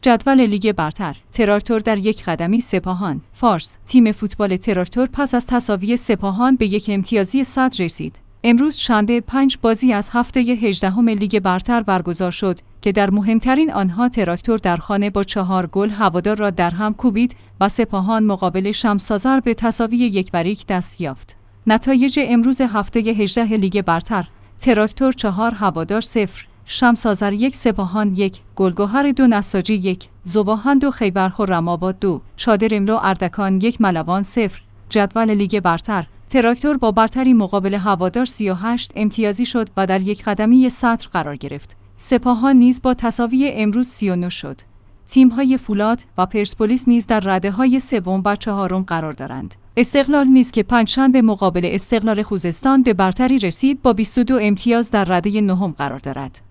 جدول لیگ برتر. تراکتور در یک قدمی سپاهان. فارس. تیم فوتبال تراکتور پس از تساوی سپاهان به یک امتیازی صدر رسید. امروز شنبه 5 بازی از هفته 18 لیگ برتر برگزار شد که در مهمترین آنها تراکتور در خانه با 4 گل هوادار را در هم کوبید و سپاهان مقابل شمس‌آذر به تساوی 1-1 دست یافت. نتایج امروز هفته 18 لیگ برتر: تراکتور 4 هوادار 0، شمس‌آذر 1 سپاهان 1، گلگهر 2 نساجی 1، ذوباهن 2 خیبر خرم‌آباد 2، چادر املو اردکان 1 ملوان 0. جدول لیگ برتر: تراکتور با برتری مقابل هوادار 38 امتیازی شد و در یک قدمی صدر قرار گرفت. سپاهان نیز با تساوی امروز 39 شد. تیم‌های فولاد و پرسپولیس نیز در رده‌های سوم و چهارم قرار دارند. استقلال نیز که پنجشنبه مقابل استقلال خوزستان به برتری رسید با 22 امتیاز در رده نهم قرار دارد.